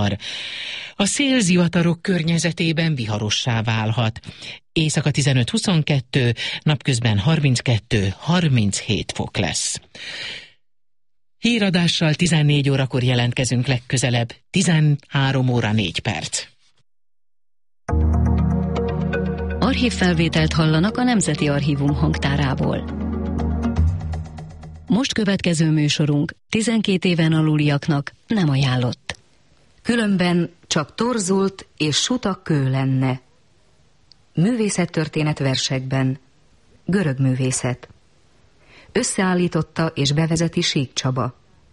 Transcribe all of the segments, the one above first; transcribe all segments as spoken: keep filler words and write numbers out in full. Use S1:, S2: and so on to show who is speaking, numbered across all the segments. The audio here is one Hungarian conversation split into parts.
S1: vihar. A szél zivatarok környezetében viharossá válhat. Éjszaka tizenöt-huszonkettő, napközben harminckettő-harminchét fok lesz. Híradással tizennégy órakor jelentkezünk legközelebb, tizenhárom óra négy perc.
S2: Archívfelvételt hallanak a Nemzeti Archívum hangtárából. Most következő műsorunk tizenkét éven aluliaknak nem ajánlott.
S3: Különben csak torzult és suta kő lenne. Művészettörténet versekben. Görög művészet. Összeállította és bevezeti Sík Csaba.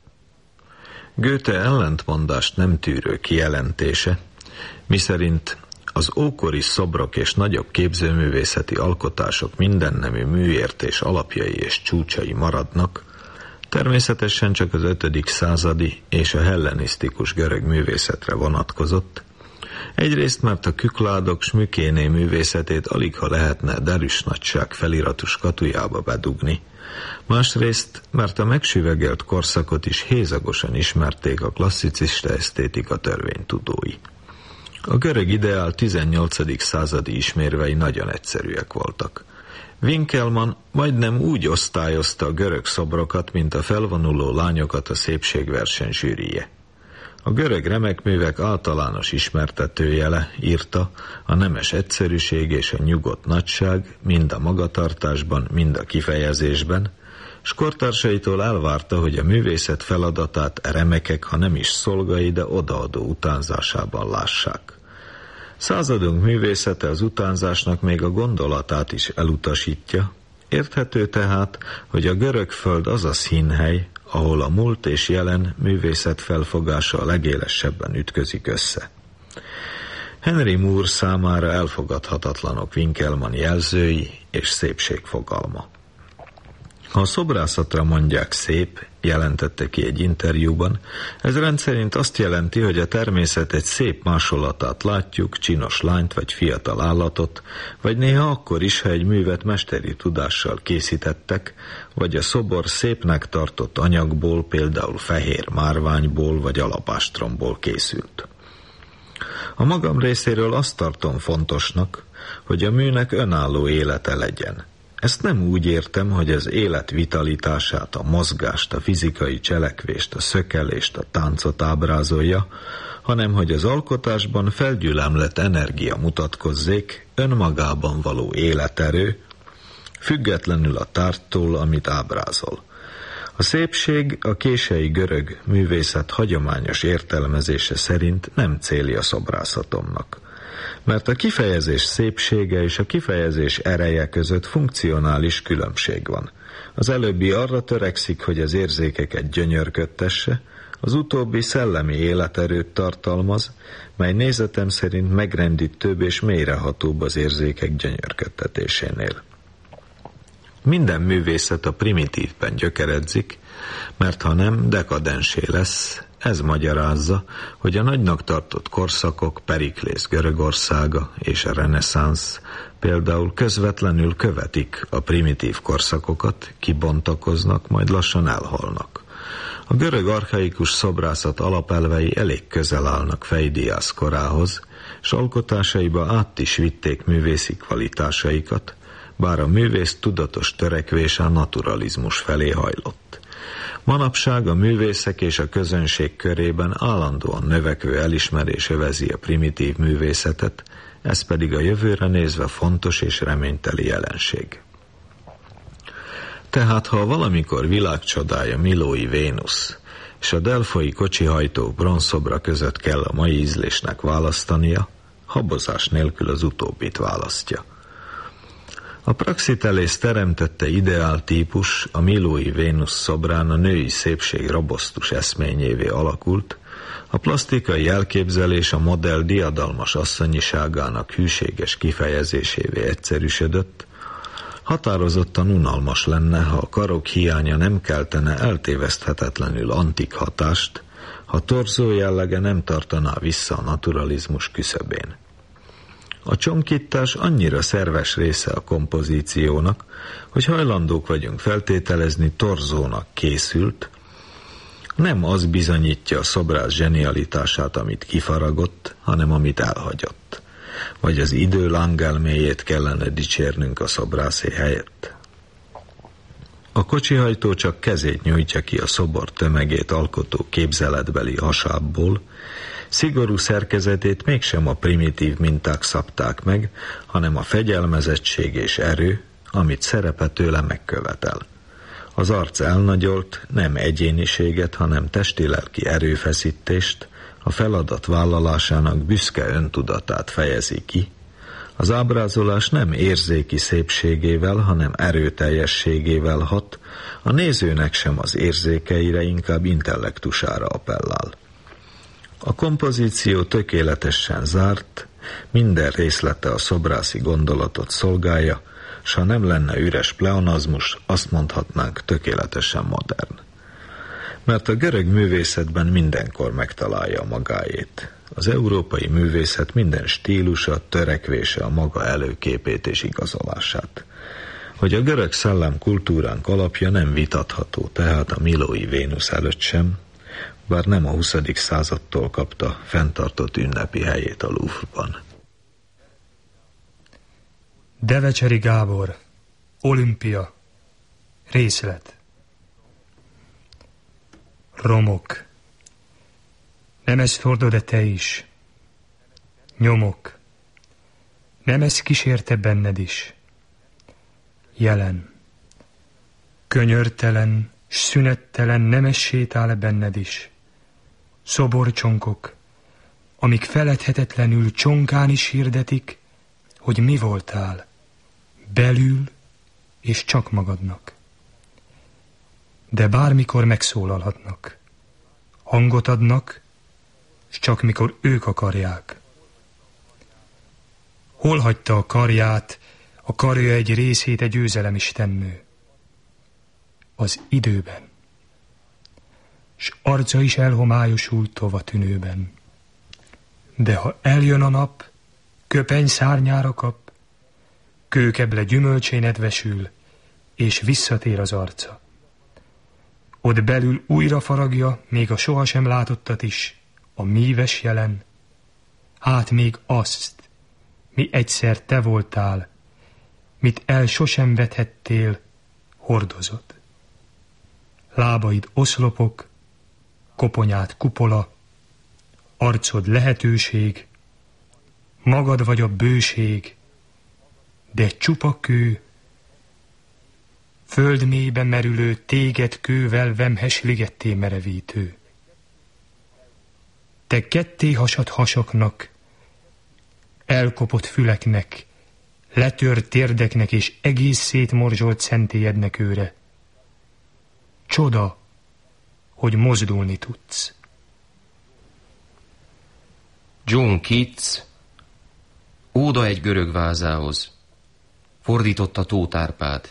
S4: Goethe ellentmondást nem tűrő kijelentése, miszerint az ókori szobrok és nagyobb képzőművészeti alkotások mindennemű műértés alapjai és csúcsai maradnak, természetesen csak az ötödik századi és a hellenisztikus görög művészetre vonatkozott. Egyrészt, mert a kükládok Smükéné művészetét aligha lehetne derűs nagyság feliratú skatujába bedugni, másrészt, mert a megsüvegelt korszakot is hézagosan ismerték a klasszicista esztétika törvénytudói. A görög ideál tizennyolcadik századi ismérvei nagyon egyszerűek voltak. Winkelmann majdnem úgy osztályozta a görög szobrokat, mint a felvonuló lányokat a szépségverseny zsűrije. A görög remekművek általános ismertetőjele, írta, a nemes egyszerűség és a nyugodt nagyság, mind a magatartásban, mind a kifejezésben, s kortársaitól elvárta, hogy a művészet feladatát e remekek, ha nem is szolgai, de odaadó utánzásában lássák. Századunk művészete az utánzásnak még a gondolatát is elutasítja. Érthető tehát, hogy a görög föld az a színhely, ahol a múlt és jelen művészet felfogása a legélesebben ütközik össze. Henry Moore számára elfogadhatatlanok Winkelmann jelzői és szépség fogalma. Ha a szobrászatra mondják szép, jelentette ki egy interjúban, ez rendszerint azt jelenti, hogy a természet egy szép másolatát látjuk, csinos lányt vagy fiatal állatot, vagy néha akkor is, ha egy művet mesteri tudással készítettek, vagy a szobor szépnek tartott anyagból, például fehér márványból vagy alapástromból készült. A magam részéről azt tartom fontosnak, hogy a műnek önálló élete legyen. Ezt nem úgy értem, hogy az élet vitalitását, a mozgást, a fizikai cselekvést, a szökelést, a táncot ábrázolja, hanem hogy az alkotásban felgyülemlett energia mutatkozzék, önmagában való életerő, függetlenül a tárgytól, amit ábrázol. A szépség a kései görög művészet hagyományos értelmezése szerint nem célja szobrászatomnak. Mert a kifejezés szépsége és a kifejezés ereje között funkcionális különbség van. Az előbbi arra törekszik, hogy az érzékeket gyönyörködtesse, az utóbbi szellemi életerőt tartalmaz, mely nézetem szerint megrendítőbb és mélyrehatóbb az érzékek gyönyörködtetésénél. Minden művészet a primitívben gyökeredzik, mert ha nem, dekadensé lesz. Ez magyarázza, hogy a nagynak tartott korszakok, Periklész Görögországa és a reneszánsz például közvetlenül követik a primitív korszakokat, kibontakoznak, majd lassan elhalnak. A görög archaikus szobrászat alapelvei elég közel állnak Pheidiász korához, s alkotásaiba át is vitték művészi kvalitásaikat, bár a művész tudatos törekvése a naturalizmus felé hajlott. Manapság a művészek és a közönség körében állandóan növekvő elismerés övezi a primitív művészetet, ez pedig a jövőre nézve fontos és reményteli jelenség. Tehát ha valamikor világcsodája Milói Vénusz és a delfoi kocsihajtó bronzszobra között kell a mai ízlésnek választania, habozás nélkül az utóbbit választja. A Praxitelész teremtette ideáltípus a Milói Vénusz szobrán a női szépség robosztus eszményévé alakult, a plastikai elképzelés a modell diadalmas asszonyiságának hűséges kifejezésévé egyszerűsödött, határozottan unalmas lenne, ha a karok hiánya nem keltene eltéveszthetetlenül antik hatást, ha torzó jellege nem tartaná vissza a naturalizmus küszöbén. A csonkítás annyira szerves része a kompozíciónak, hogy hajlandók vagyunk feltételezni torzónak készült, Nem az bizonyítja a szobrász zsenialitását, amit kifaragott, hanem amit elhagyott. Vagy az idő langelméjét kellene dicsérnünk a szobrászé helyett. A kocsihajtó csak kezét nyújtja ki a szobor tömegét alkotó képzeletbeli hasábból, szigorú szerkezetét mégsem a primitív minták szabták meg, hanem a fegyelmezettség és erő, amit szerepe tőle megkövetel. Az arc elnagyolt nem egyéniséget, hanem testi-lelki erőfeszítést, a feladat vállalásának büszke öntudatát fejezi ki. Az ábrázolás nem érzéki szépségével, hanem erőteljességével hat, a nézőnek sem az érzékeire, inkább intellektusára appellál. A kompozíció tökéletesen zárt, minden részlete a szobrászi gondolatot szolgálja, s ha nem lenne üres pleonazmus, azt mondhatnánk tökéletesen modern. Mert a görög művészetben mindenkor megtalálja a magáét. Az európai művészet minden stílusa, törekvése a maga előképét és igazolását. Hogy a görög szellem kultúránk alapja nem vitatható, tehát a Milói Vénusz előtt sem, bár nem a huszadik századtól kapta fenntartott ünnepi helyét a Louvre-ban.
S5: Devecseri Gábor, Olimpia, részlet. Romok. Nem ez fordod, de te is. Nyomok. Nem ez kísérte benned is. Jelen. Könyörtelen, s szünettelen nem ez sétál benned is. Szoborcsonkok, amik feledhetetlenül csonkán is hirdetik, hogy mi voltál, belül és csak magadnak. De bármikor megszólalhatnak. Hangot adnak, s csak mikor ők akarják. Hol hagyta a karját, a karja egy részét egy győzelemistennő? Az időben. S arca is elhomályosult tova tűnőben. De ha eljön a nap, köpeny szárnyára kap, kőkeble gyümölcsén edvesül, és visszatér az arca. Ott belül újra faragja, még a sohasem látottat is, a míves jelen, hát még azt, mi egyszer te voltál, mit el sosem vethettél, hordozod. Lábaid oszlopok, koponyát kupola, arcod lehetőség, magad vagy a bőség, de csupa kő, földmélybe merülő téged kővel vemhes ligetté merevítő. Te ketté hasadt hasaknak, elkopott füleknek, letört térdeknek és egész szétmorzsolt szentélyednek őre. Csoda, hogy mozdulni tudsz.
S6: John Keats, Óda egy görög vázához. Fordította Tóth Árpád.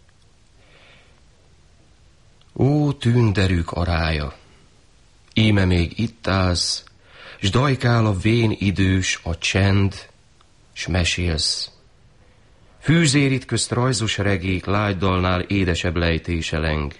S6: Ó, tűnderűk arája, íme még itt állsz, s dajkál a vén idős a csend, s mesélsz. Fűzérit közt rajzos regék lágydalnál édesebb lejtése leng.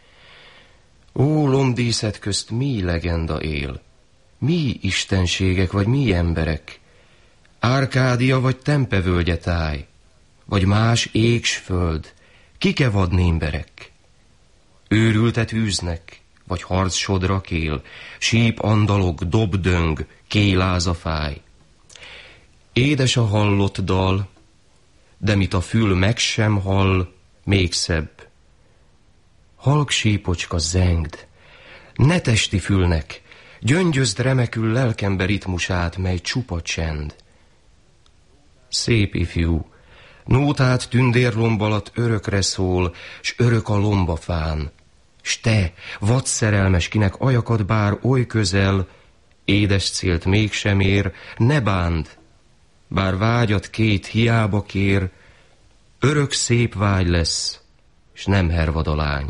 S6: Ó, lombdíszet közt mi legenda él, mi istenségek vagy mi emberek, Árkádia vagy Tempevölgye táj, vagy más égs föld, kike vad némberek. Őrültet űznek, vagy harc sodra kél, síp andalog, dobdöng, kéláz a fáj. Édes a hallott dal, de mit a fül meg sem hall, még szebb. Halk sípocska zengd, ne testi fülnek, gyöngyözd remekül lelkembe ritmusát, mely csupa csend. Szép ifjú, nótát tündérlomb alatt örökre szól, s örök a lombafán. S te, vadszerelmes, kinek ajakad bár oly közel, édes célt mégsem ér, ne bánd, bár vágyat két hiába kér, örök szép vágy lesz, s nem hervad a lány.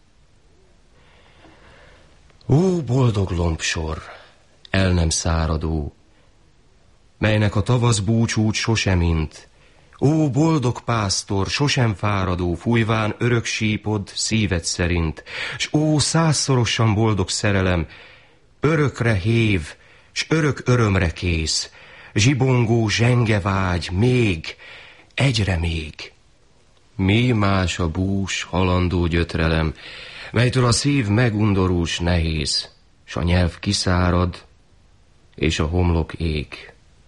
S6: Ó, boldog lombsor, el nem száradó, melynek a tavasz búcsút sosem int, Ó, boldog pásztor, sosem fáradó, fújván örök sípod szíved szerint, s ó, százszorosan boldog szerelem, örökre hév, s örök örömre kész, zsibongó zsenge vágy, még, egyre még. Mi más a bús, halandó gyötrelem, melytől a szív megundorul s nehéz, s a nyelv kiszárad, és a homlok ég.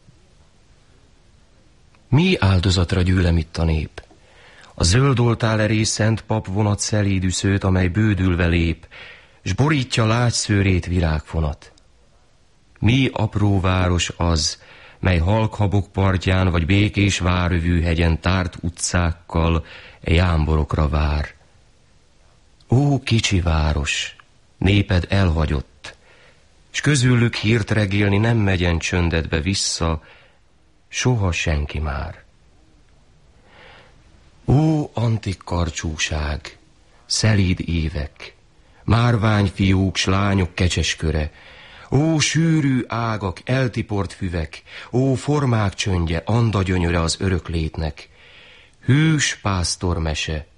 S6: Mi áldozatra gyűlem itt a nép? A zöld oltál eré szent pap vonat szelídű szőt, amely bődülve lép, s borítja lágy szőrét virágfonat. Mi apró város az, mely halk habok partján, vagy békés várövű hegyen tárt utcákkal e jámborokra vár. Ó, kicsi város, néped elhagyott, s közülük hírt regélni nem megyen csöndedbe vissza, soha senki már. Ó, antik karcsúság, szelíd évek, márványfiúk s lányok kecsesköre, ó, sűrű ágak, eltiport füvek, ó, formák csöndje, anda gyönyöre az örök létnek, hűs pásztormese.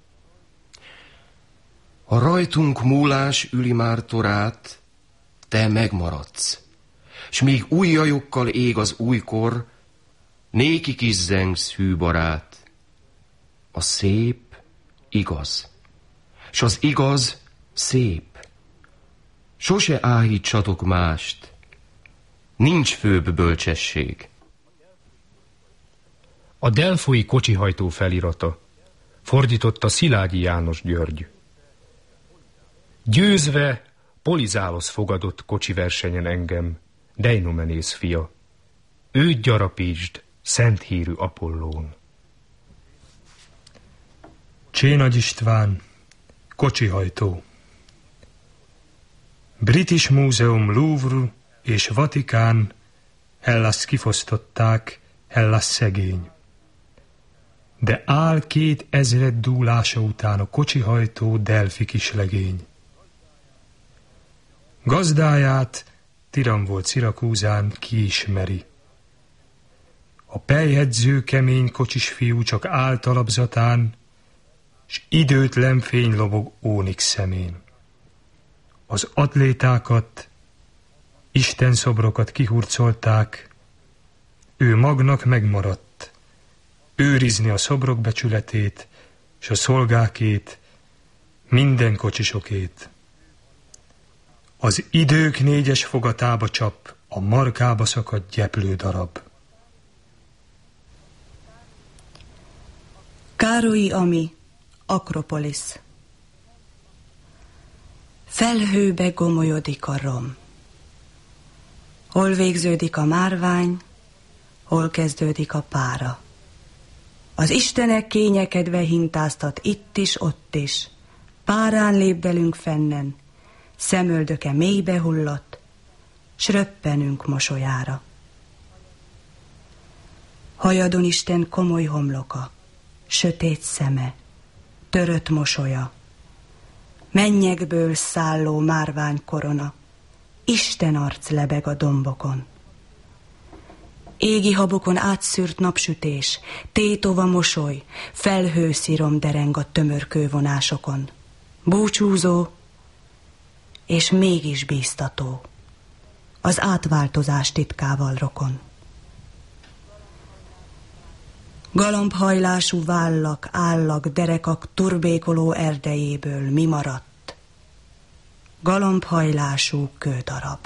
S6: A rajtunk múlás üli már torát, te megmaradsz, s míg új jajokkal ég az újkor, néki kizzengsz, hű barát. A szép igaz, s az igaz szép. Sose áhítsatok mást, nincs főbb bölcsesség.
S5: A delfoi kocsihajtó felirata fordította Szilágyi János György. Győzve Polizálosz fogadott kocsiversenyen engem, Deinomenész fia. Őt gyarapítsd szent hírű Apollón. Csénagy István, kocsihajtó. British Museum, Louvre és Vatikán Hellaszt kifosztották, Hellas szegény. De áll két ezred dúlása után a kocsihajtó Delfi kislegény. Gazdáját, tiran volt Szirakúzán, ki ismeri. A pelyhedző kemény kocsis fiú csak áll talapzatán, s időtlen fény lobog ónix szemén. Az atlétákat, Isten szobrokat kihurcolták, ő magnak megmaradt, őrizni a szobrok becsületét, s a szolgákét, minden kocsisokét. Az idők négyes fogatába csap, a markába szakadt gyeplő darab.
S7: Károlyi Ami, Akropolisz. Felhőbe gomolyodik a rom. Hol végződik a márvány, hol kezdődik a pára. Az istenek kényekedve hintáztat itt is, ott is. Párán lépdelünk fennen, szemöldöke mélybe hullott, s röppenünk mosolyára. Hajadon Isten komoly homloka, sötét szeme, törött mosolya, mennyekből szálló márvány korona, Isten arc lebeg a dombokon. Égi habokon átszűrt napsütés, tétova mosoly, felhőszirom dereng a tömör kővonásokon. Búcsúzó, és mégis bíztató, az átváltozás titkával rokon. Galambhajlású vállak, állak, derekak turbékoló erdejéből mi maradt? Galambhajlású kődarab.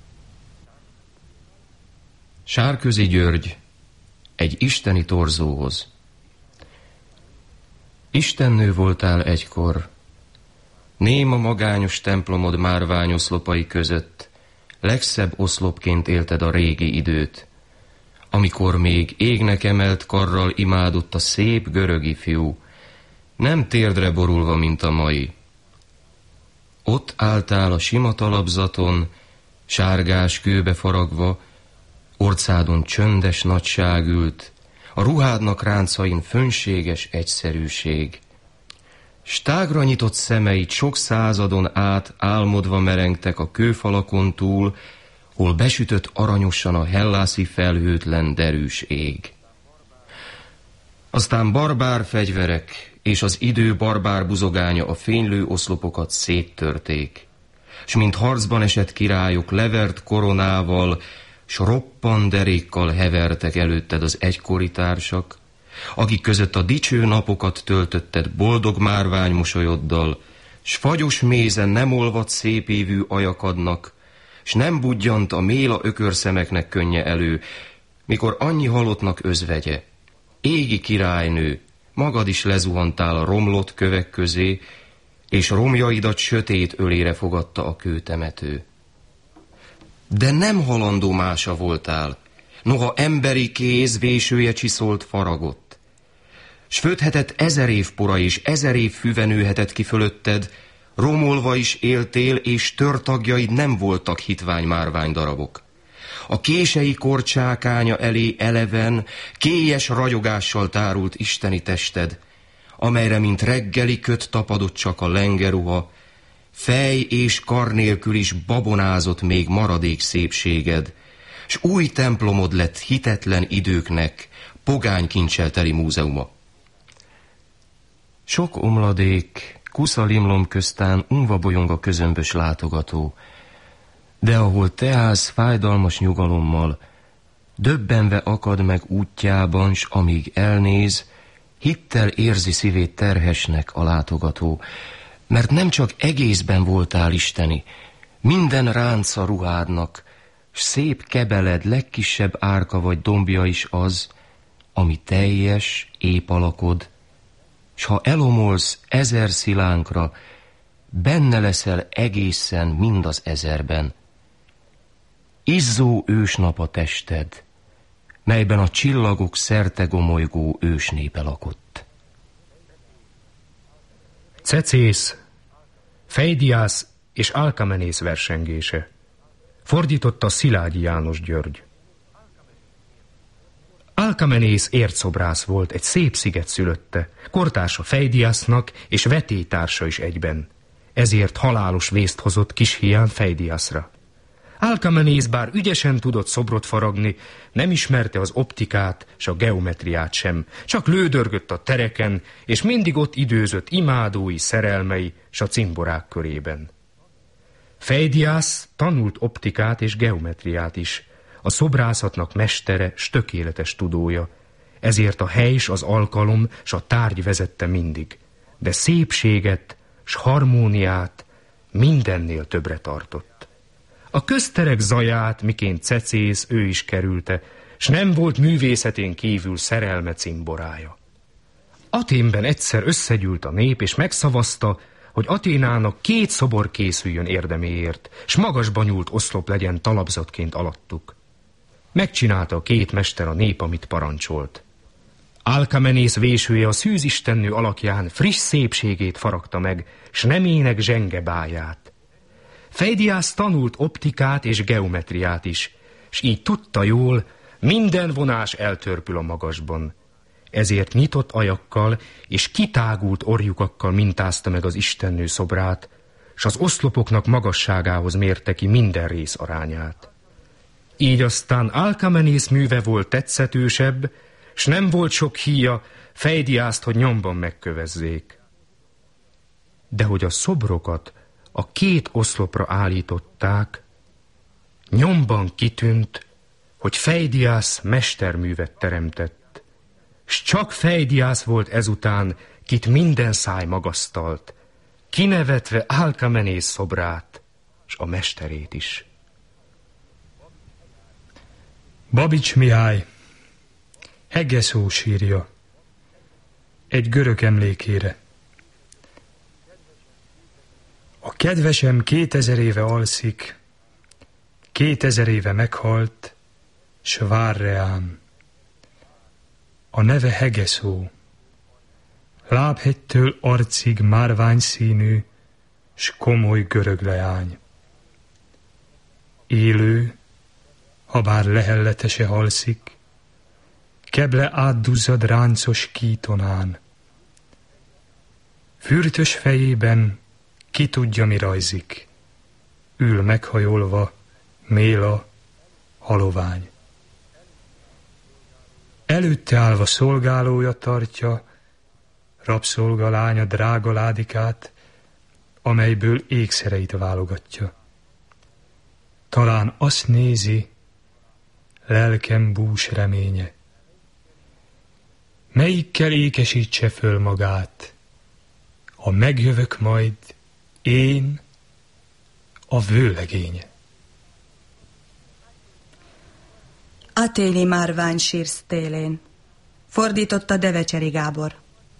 S6: Sárközi György egy isteni torzóhoz. Istennő voltál egykor, néma magányos templomod márványoszlopai között, legszebb oszlopként élted a régi időt, amikor még égnek emelt karral imádott a szép görög ifjú, nem térdre borulva, mint a mai. Ott álltál a sima talapzaton, sárgás kőbe faragva, orcádon csöndes nagyság ült, a ruhádnak ráncain fönséges egyszerűség. S tágra nyitott szemeit sok századon át álmodva merengtek a kőfalakon túl, hol besütött aranyosan a hellászi felhőtlen derűs ég. Aztán barbár fegyverek és az idő barbár buzogánya a fénylő oszlopokat széttörték, s mint harcban esett királyok levert koronával, s roppan derékkal hevertek előtted az egykori társak, akik között a dicső napokat töltötted boldog márvány mosolyoddal, s fagyos mézen nem olvadt szépévű ajakadnak, s nem budjant a méla ökörszemeknek könnye elő, mikor annyi halottnak özvegye, égi királynő, magad is lezuhantál a romlott kövek közé, és romjaidat sötét ölére fogadta a kőtemető. De nem halandó mása voltál, noha emberi kéz vésője csiszolt faragott. S födhetett ezer év pora és ezer év füve nőhetett ki fölötted, romolva is éltél, és törtagjaid nem voltak hitvány márvány darabok. A kései korcsákánya elé eleven, kélyes ragyogással tárult isteni tested, amelyre mint reggeli köt tapadott csak a lengeruha, fej és kar nélkül is babonázott még maradék szépséged, s új templomod lett hitetlen időknek pogány kincsel teli múzeuma. Sok omladék, kusza limlom köztán unva bolyong a közömbös látogató, de ahol te állsz fájdalmas nyugalommal, döbbenve akad meg útjában, s amíg elnéz, hittel érzi szívét terhesnek a látogató, mert nem csak egészben voltál isteni, minden ránca ruhádnak, s szép kebeled legkisebb árka vagy dombja is az, ami teljes, épp alakod, s ha elomolsz ezer szilánkra, benne leszel egészen mind az ezerben. Izzó ősnap a tested, melyben a csillagok szerte gomolygó ősnépe lakott.
S5: Cecész, Fejdiász és Alkamenész versengése. Fordította Szilágyi János György. Alkamenész értszobrász volt, egy szép sziget szülötte, kortársa Fejdiásznak és vetélytársa is egyben. Ezért halálos vészt hozott kis hián Fejdiászra. Alkamenész bár ügyesen tudott szobrot faragni, nem ismerte az optikát s a geometriát sem, csak lődörgött a tereken, és mindig ott időzött imádói, szerelmei s a cimborák körében. Fejdiász tanult optikát és geometriát is, a szobrászatnak mestere s tökéletes tudója, ezért a hely s az alkalom s a tárgy vezette mindig, de szépséget s harmóniát mindennél többre tartott. A közterek zaját, miként Cecész, ő is kerülte, s nem volt művészetén kívül szerelme cimborája. Aténben egyszer összegyűlt a nép, és megszavazta, hogy Aténának két szobor készüljön érdeméért, s magasba nyúlt oszlop legyen talapzatként alattuk. Megcsinálta a két mester a nép, amit parancsolt. Alkamenész vésője a szűzistennő alakján friss szépségét faragta meg, s nemének zsenge báját. Fejdiász tanult optikát és geometriát is, s így tudta jól, minden vonás eltörpül a magasban. Ezért nyitott ajakkal és kitágult orjukakkal mintázta meg az istennő szobrát, s az oszlopoknak magasságához mérte ki minden rész arányát. Így aztán Alkamenész műve volt tetszetősebb, s nem volt sok híja Fejdiászt, hogy nyomban megkövezzék. De hogy a szobrokat a két oszlopra állították, nyomban kitűnt, hogy Fejdiász mesterművet teremtett, s csak Fejdiász volt ezután, kit minden száj magasztalt, kinevetve Alkamenész szobrát, s a mesterét is. Babics Mihály, Hegeszó sírja, egy görög emlékére. A kedvesem kétezer éve alszik, kétezer éve meghalt, s vár reám. A neve Hegeszó, lábhegytől arcig márvány színű, s komoly görög leány. Élő, ha bár lehelletese halszik, keble átduzzad ráncos kítonán. Fürtös fejében ki tudja, mi rajzik, ül meghajolva Méla halovány. Előtte állva szolgálója tartja, rabszolga lánya drága ládikát, amelyből ékszereit válogatja. Talán azt nézi, lelkem bús reménye, melyikkel ékesítse föl magát, ha megjövök majd én, a vőlegénye.
S7: A téli márvány sírsz télén, fordította Devecseri Gábor.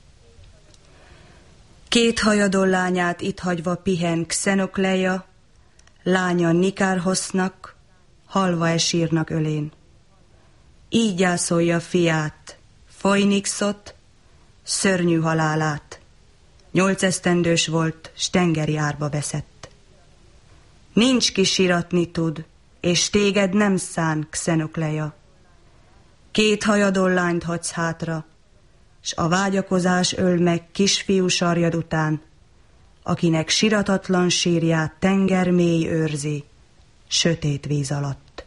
S7: Két hajadon lányát itt hagyva pihen Xenokleia, lánya Nikárhosznak, halva e sírnak ölén. Így gyászolja fiát, Phoenixot, szörnyű halálát. Nyolc esztendős volt, s tengeri árba veszett. Nincs ki síratni tud, és téged nem szán, Xenokleia. Két hajadon lányt hagysz hátra, s a vágyakozás öl meg kisfiú sarjad után, akinek siratatlan sírját tenger mély őrzi, sötét víz alatt.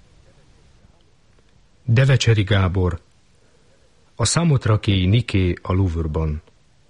S8: Devecseri Gábor, a szamotrakéi Niké a Louvre-ban.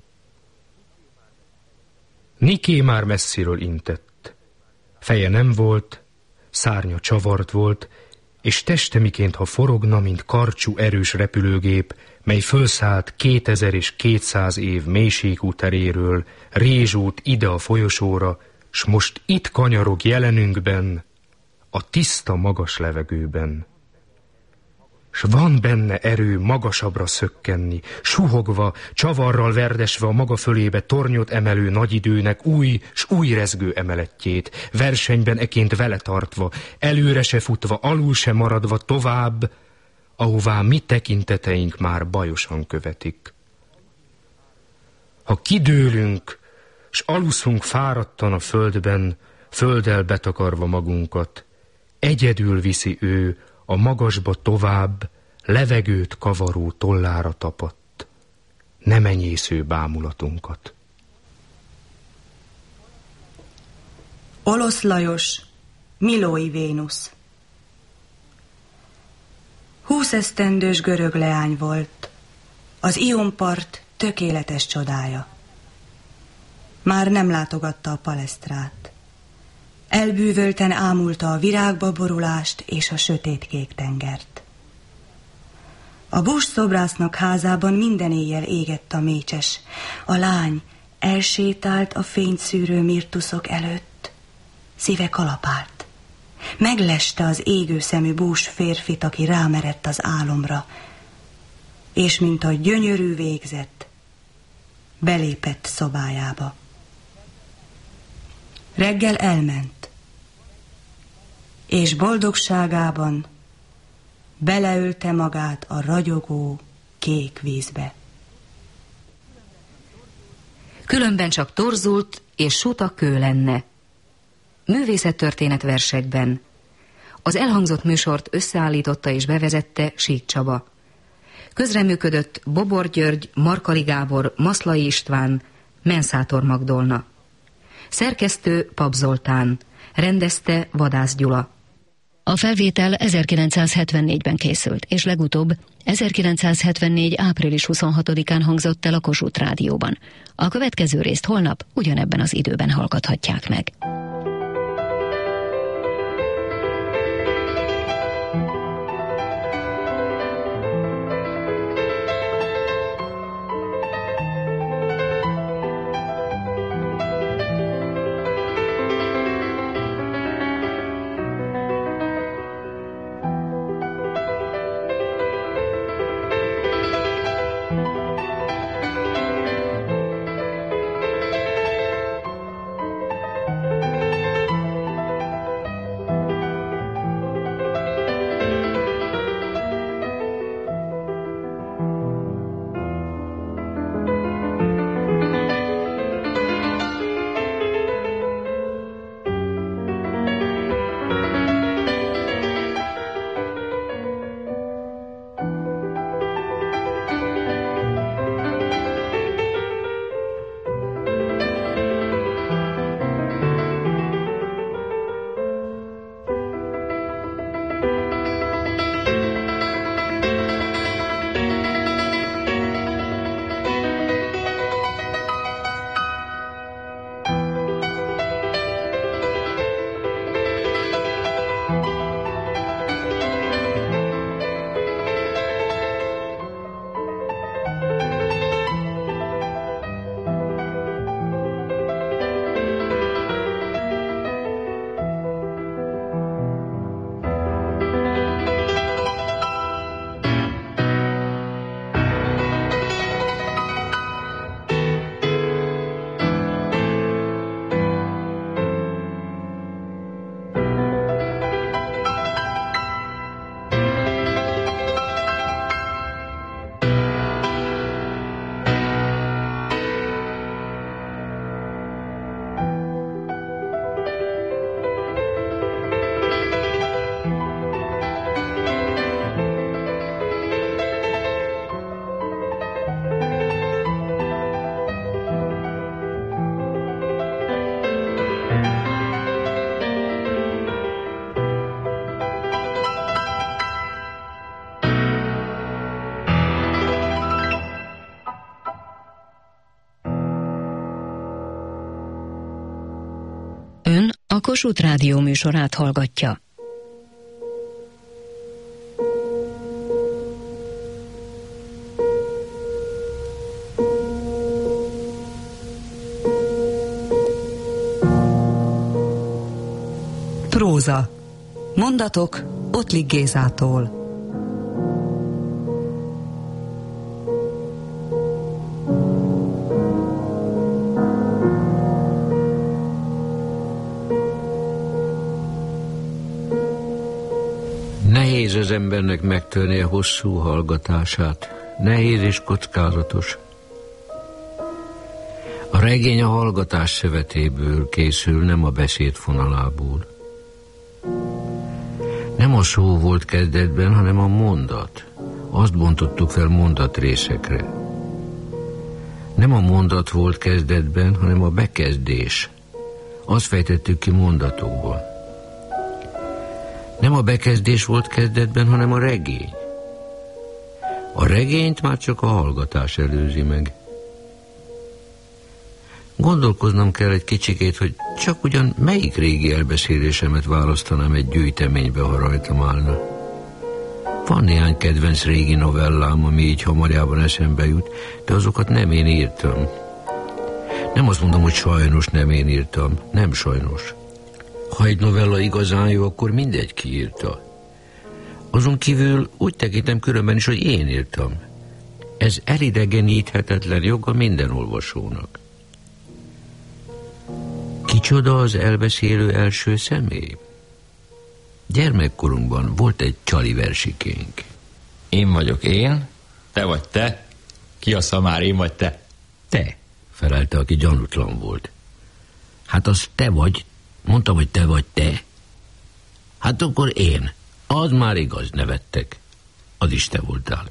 S8: Niké már messziről intett. Feje nem volt, szárnya csavart volt, és teste miként ha forogna, mint karcsú erős repülőgép, mely fölszállt kétezer és kétszáz év mélységú teréről, rézsút ide a folyosóra, s most itt kanyarog jelenünkben, a tiszta magas levegőben. S van benne erő magasabbra szökkenni, suhogva, csavarral verdesve a maga fölébe tornyot emelő nagyidőnek új s új rezgő emelettjét, versenyben eként vele tartva, előre se futva, alul se maradva tovább, ahová mi tekinteteink már bajosan követik. Ha kidőlünk, s aluszunk fáradtan a földben, földdel betakarva magunkat, egyedül viszi ő a magasba tovább, levegőt kavaró tollára tapadt, nem enyésző bámulatunkat.
S7: Olosz Lajos, Milói Vénusz. Húsz esztendős görög leány volt, az Ionpart tökéletes csodája. Már nem látogatta a palesztrát. Elbűvölten ámulta a virágba borulást és a sötétkék tengert. A bús szobrásznak házában minden éjjel égett a mécses. A lány elsétált a fényszűrő mirtuszok előtt. Szíve kalapált. Megleste az égő szemű bús férfit, aki rámerett az álomra, és mint a gyönyörű végzett, belépett szobájába. Reggel elment, és boldogságában beleölte magát a ragyogó kék vízbe.
S3: Különben csak torzult és suta kő lenne. Művészettörténet versekben. Az elhangzott műsort összeállította és bevezette Sík Csaba. Közreműködött Bobor György, Markali Gábor, Maszlai István, Menszátor Magdolna. Szerkesztő Pap Zoltán, rendezte Vadász Gyula.
S2: A felvétel ezerkilencszázhetvennégyben készült, és legutóbb ezerkilencszázhetvennégy április huszonhatodikán hangzott el a Kossuth Rádióban. A következő részt holnap ugyanebben az időben hallgathatják meg. A Kossuth Rádió műsorát hallgatja.
S3: Próza. Mondatok Ottlik Gézától.
S9: Nehéz az embernek megtörni a hosszú hallgatását. Nehéz és kockázatos. A regény a hallgatás szövetéből készül, nem a beszéd fonalából. Nem a szó volt kezdetben, hanem a mondat. Azt bontottuk fel mondatrészekre. Nem a mondat volt kezdetben, hanem a bekezdés. Azt fejtettük ki mondatokból. Nem a bekezdés volt kezdetben, hanem a regény. A regényt már csak a hallgatás előzi meg. Gondolkoznom kell egy kicsikét, hogy csak ugyan melyik régi elbeszélésemet választanám egy gyűjteménybe, ha rajtam állna. Van néhány kedvenc régi novellám, ami így hamarjában eszembe jut, de azokat nem én írtam. Nem azt mondom, hogy sajnos nem én írtam, nem sajnos. Ha egy novella igazán jó, akkor mindegy ki írta. Azon kívül úgy tekintem különben is, hogy én írtam. Ez elidegeníthetetlen joga minden olvasónak. Kicsoda az elbeszélő első személy? Gyermekkorunkban volt egy csali versikénk.
S10: Én vagyok én, te vagy te, ki a szamár, én vagy te?
S9: Te, felelte, aki gyanútlan volt. Hát az te vagy, mondtam, hogy te vagy te. Hát akkor én. Az már igaz, nevettek. Az is te voltál.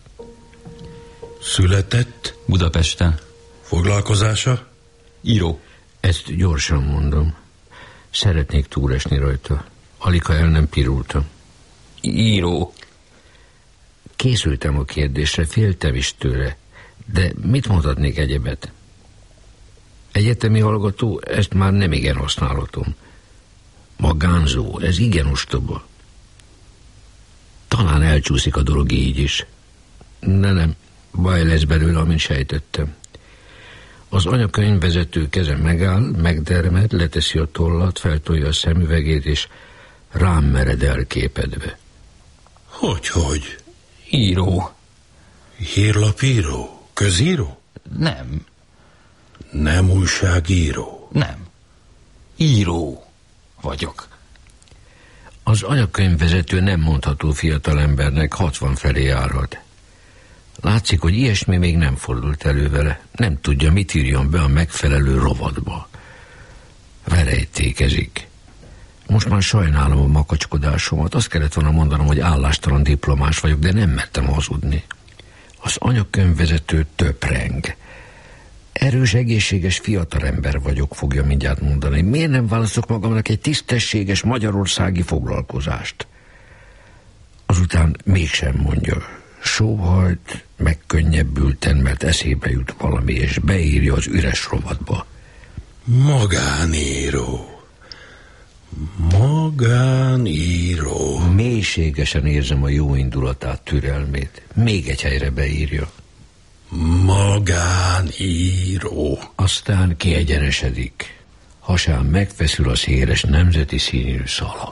S11: Született?
S10: Budapesten.
S11: Foglalkozása?
S10: Író.
S9: Ezt gyorsan mondom. Szeretnék túlesni rajta. Alig, ha el nem pirultam.
S10: Író.
S9: Készültem a kérdésre, féltem is tőle. De mit mondhatnék egyebet? Egyetemi hallgató, ezt már nem igen használhatom. Magánzó, ez igen ostoba. Talán elcsúszik a dolog így is. De nem, baj lesz belőle, amint sejtettem. Az anyakönyvvezető keze megáll, megdermed, leteszi a tollat, feltolja a szemüvegét, és rám mered elképedve.
S11: Hogy, hogy?
S10: Író.
S11: Hírlapíró? Közíró?
S10: Nem.
S11: Nem újságíró?
S10: Nem. Író vagyok.
S9: Az anyakönyvvezető nem mondható fiatalembernek, hatvan felé járhat. Látszik, hogy ilyesmi még nem fordult elő vele. Nem tudja, mit írjon be a megfelelő rovatba. Verejtékezik. Most már sajnálom a makacskodásomat. Azt kellett volna mondanom, hogy állástalan diplomás vagyok, de nem mertem hazudni. Az anyakönyvvezető töpreng. Erős, egészséges fiatalember vagyok, fogja mindjárt mondani. Miért nem választok magamnak egy tisztességes magyarországi foglalkozást? Azután mégsem mondja. Sóhajt, megkönnyebbülten, mert eszébe jut valami, és beírja az üres rovatba.
S11: Magáníró. Magáníró.
S9: Mélységesen érzem a jó indulatát, türelmét. Még egy helyre beírja.
S11: Magáníró.
S9: Aztán kiegyenesedik. Hasán megfeszül a széles nemzeti színű szalag.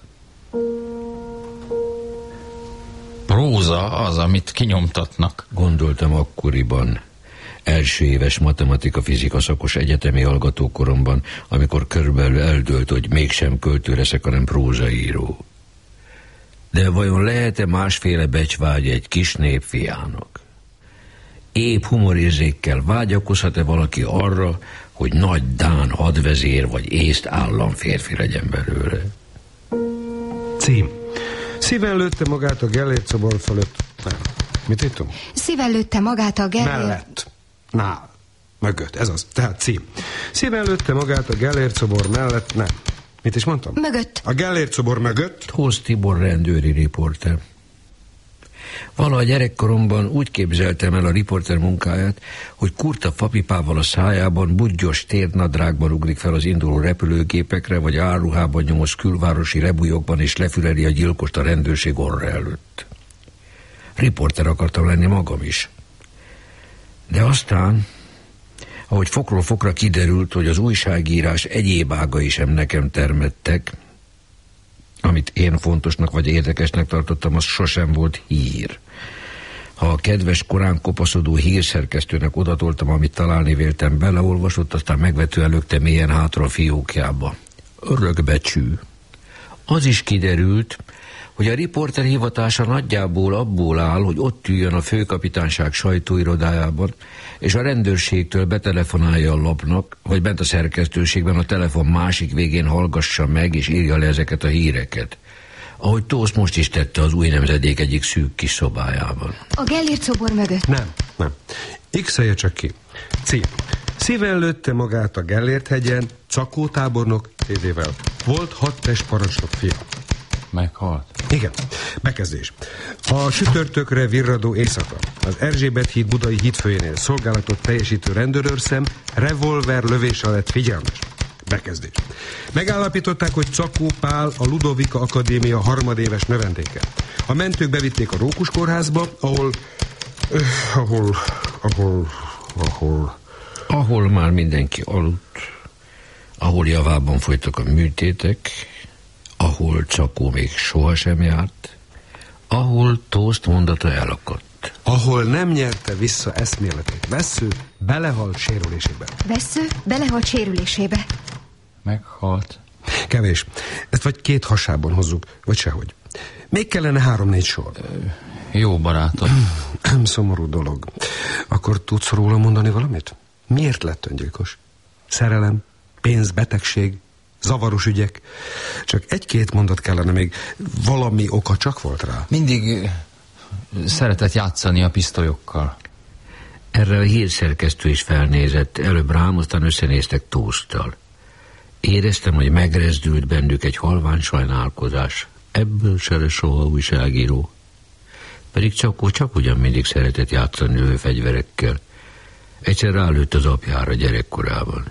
S10: Próza az, amit kinyomtatnak.
S9: Gondoltam akkoriban, első éves matematika-fizika szakos egyetemi hallgatókoromban, amikor körülbelül eldőlt, hogy mégsem költő leszek, hanem prózaíró. De vajon lehet-e másféle becsvágy egy kis népfiának? Épp humorérzékkel vágyakozhat-e valaki arra, hogy nagy dán hadvezér vagy észt államférfi legyen belőle?
S12: Cím. Szíven lőtte magát a Gellért szobor fölött. Nem. Mit írtam?
S13: Szíven lőtte magát a Gellért...
S12: Mellett. Nál. Mögött. Ez az. Tehát cím. Szíven lőtte magát a Gellért szobor mellett. Nem. Mit is mondtam?
S13: Mögött.
S12: A Gellért szobor mögött.
S9: Hoz Tibor rendőri riporter. Valaha gyerekkoromban úgy képzeltem el a riporter munkáját, hogy kurta fapipával a szájában, budgyos térnadrágban ugrik fel az induló repülőgépekre, vagy áruhában nyomoz külvárosi rebujokban, és lefüleli a gyilkost a rendőrség orra előtt. Riporter akartam lenni magam is. De aztán, ahogy fokról fokra kiderült, hogy az újságírás egyéb ágai sem nekem termettek, amit én fontosnak vagy érdekesnek tartottam, az sosem volt hír. Ha a kedves, korán kopaszodó hírszerkesztőnek odatoltam, amit találni véltem, beleolvasott, aztán megvetően lökte mélyen hátra a fiókjába. Örökbecsű. Az is kiderült, hogy a riporter hivatása nagyjából abból áll, hogy ott üljön a főkapitányság sajtóirodájában, és a rendőrségtől betelefonálja a lapnak, vagy bent a szerkesztőségben a telefon másik végén hallgassa meg, és írja le ezeket a híreket. Ahogy Tóth most is tette az új nemzedék egyik szűk kis szobájában.
S13: A Gellért szobor mögött.
S12: Nem, nem. X-elje csak ki. C. Szíven lőtte magát a Gellért hegyen, Czakó tábornok tévével. Volt hat testparancsnok fia.
S10: Meghalt?
S12: Igen. Bekezdés. A sütörtökre virradó éjszaka az Erzsébet híd budai hídfőjénél szolgálatot teljesítő rendőrőrszem revolver lövése lett figyelmes. Bekezdés. Megállapították, hogy Czakó Pál a Ludovika Akadémia harmadéves növendéke. A mentők bevitték a Rókus kórházba, ahol... Uh, ahol... ahol... ahol...
S9: Ahol már mindenki aludt, ahol javában folytak a műtétek, ahol Czakó még sohasem járt, ahol Tóth mondata elakadt.
S12: Ahol nem nyerte vissza eszméletét. Vessző belehalt sérülésébe.
S13: Vessző belehalt sérülésébe.
S10: Meghalt.
S12: Kevés. Ezt vagy két hasában hozzuk, vagy sehogy. Még kellene három-négy sor.
S10: Jó barátom.
S12: Szomorú dolog. Akkor tudsz róla mondani valamit? Miért lett öngyilkos? Szerelem, pénz, betegség, zavaros ügyek. Csak egy-két mondat kellene még. Valami oka csak volt rá.
S10: Mindig szeretett játszani a pisztolyokkal.
S9: Erre a hírszerkesztő is felnézett, előbb rám, aztán összenéztek Tóztal. Éreztem, hogy megrezdült bennük egy halvány sajnálkozás. Ebből se lesz soha újságíró. Pedig Czakó csak ugyan mindig szeretett játszani lőfegyverekkel. Egyszer rálőtt az apjára gyerekkorában.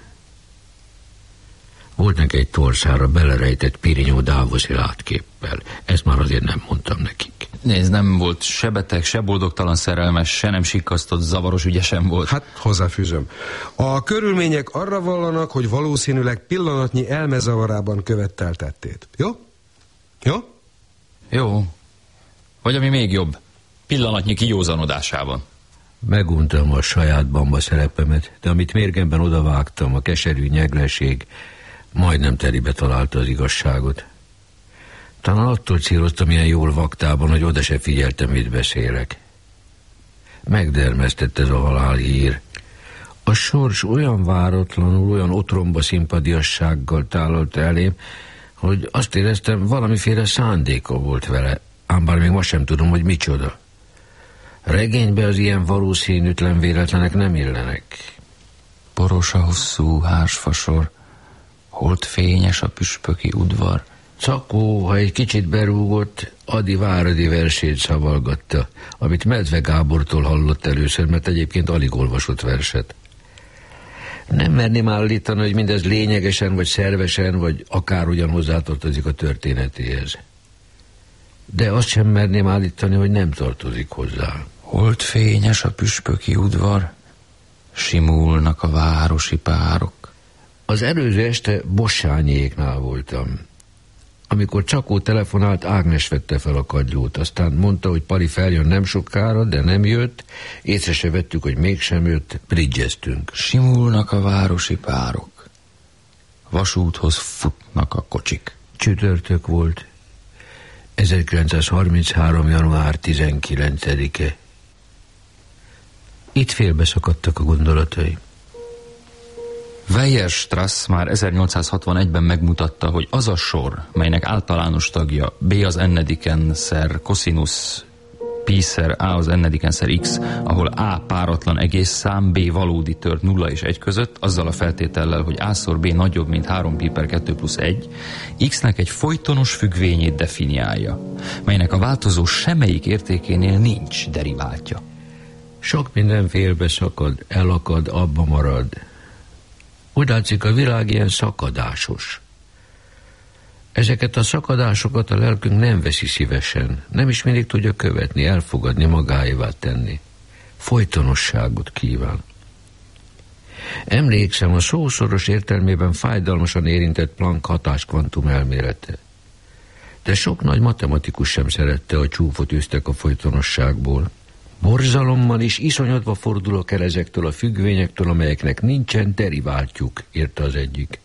S9: Volt neki egy torszára belerejtett pirinyó dávoszi látképpel. Ezt már azért nem mondtam nekik.
S10: Nézd, nem volt se beteg, se boldogtalan szerelmes, se nem sikkasztott, zavaros ügye sem volt.
S12: Hát hozzáfűzöm. A körülmények arra vallanak, hogy valószínűleg pillanatnyi elmezavarában követte el tettét. Jó? Jó?
S10: Jó. Vagy ami még jobb, pillanatnyi kijózanodásában.
S9: Meguntam a saját bamba szerepemet, de amit mérgemben odavágtam, a keserű nyegleség majdnem telibe találta az igazságot. Talán attól céloztam ilyen jól vaktában, hogy oda se figyeltem, mit beszélek. Megdermesztett ez a halálhír. A sors olyan váratlanul, olyan otromba szimpadiassággal tálalta elém, hogy azt éreztem, valamiféle szándéka volt vele, ám bár még ma sem tudom, hogy micsoda. Regénybe az ilyen valószínűtlen véletlenek nem illenek.
S10: Poros a hosszú hársfasor, holt fényes a püspöki udvar.
S9: Czakó, ha egy kicsit berúgott, Adi Váradi versét szavalgatta, amit Medve Gábortól hallott először, mert egyébként alig olvasott verset. Nem merném állítani, hogy mindez lényegesen, vagy szervesen, vagy akár ugyan hozzátartozik a történetéhez. De azt sem merném állítani, hogy nem tartozik hozzá.
S10: Holt fényes a püspöki udvar, simulnak a városi párok.
S9: Az előző este Bossányéknál voltam. Amikor Czakó telefonált, Ágnes vette fel a kagylót, aztán mondta, hogy Pali feljön nem sokára, de nem jött, észre se vettük, hogy mégsem jött, bridgeztünk.
S10: Simulnak a városi párok, vasúthoz futnak a kocsik.
S9: Csütörtök volt, ezerkilencszázharminchárom. január tizenkilencedike. Itt félbeszakadtak a gondolatai.
S10: Weierstrass már ezernyolcszázhatvanegyben megmutatta, hogy az a sor, melynek általános tagja B az ennediken szer cosinus P-szer A az n-szer X, ahol A páratlan egész szám, B valódi tört nulla és egy között, azzal a feltétellel, hogy A-szor B nagyobb, mint három pi per kettő plusz egy, X-nek egy folytonos függvényét definiálja, melynek a változó semmelyik értékénél nincs deriváltja.
S9: Sok minden félbe szakad, elakad, abba marad. Úgy látszik, a világ ilyen szakadásos. Ezeket a szakadásokat a lelkünk nem veszi szívesen, nem is mindig tudja követni, elfogadni, magáévá tenni. Folytonosságot kíván. Emlékszem, a szószoros értelmében fájdalmasan érintett Planck hatáskvantum elmélete. De sok nagy matematikus sem szerette a csúfot üztek a folytonosságból. Borzalommal is iszonyodva fordulok el ezektől a függvényektől, amelyeknek nincsen deriváltjuk, írta az egyik.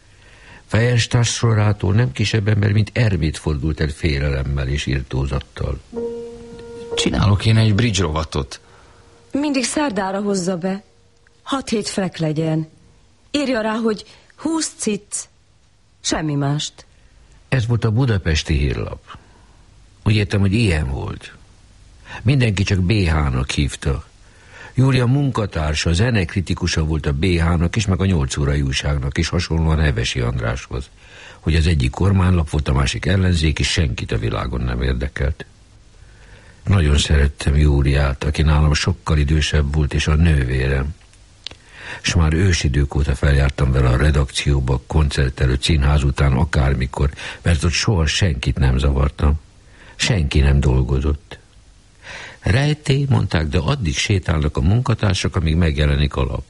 S9: Fejes Tassorától nem kisebb ember, mint Ermit fordult el félelemmel és irtózattal.
S10: Csinálok én egy bridge rovatot.
S14: Mindig szerdára hozza be. Hat-hét flek legyen. Írja rá, hogy húsz cic. Semmi mást.
S9: Ez volt a budapesti hírlap. Úgy értem, hogy ilyen volt. Mindenki csak bé há-nak hívta. Júlia munkatársa, zenekritikusa volt a bé há-nak is, meg a nyolc órai újságnak is, hasonlóan Hevesi Andráshoz. Hogy az egyik kormánylap volt, a másik ellenzék, és senkit a világon nem érdekelt. Nagyon szerettem Júliát, aki nálam sokkal idősebb volt, és a nővérem. S már ősidők óta feljártam vele a redakcióba, koncert előtt, színház után, akármikor, mert ott soha senkit nem zavartam. Senki nem dolgozott. Rejtély, mondták, de addig sétálnak a munkatársak, amíg megjelenik a lap.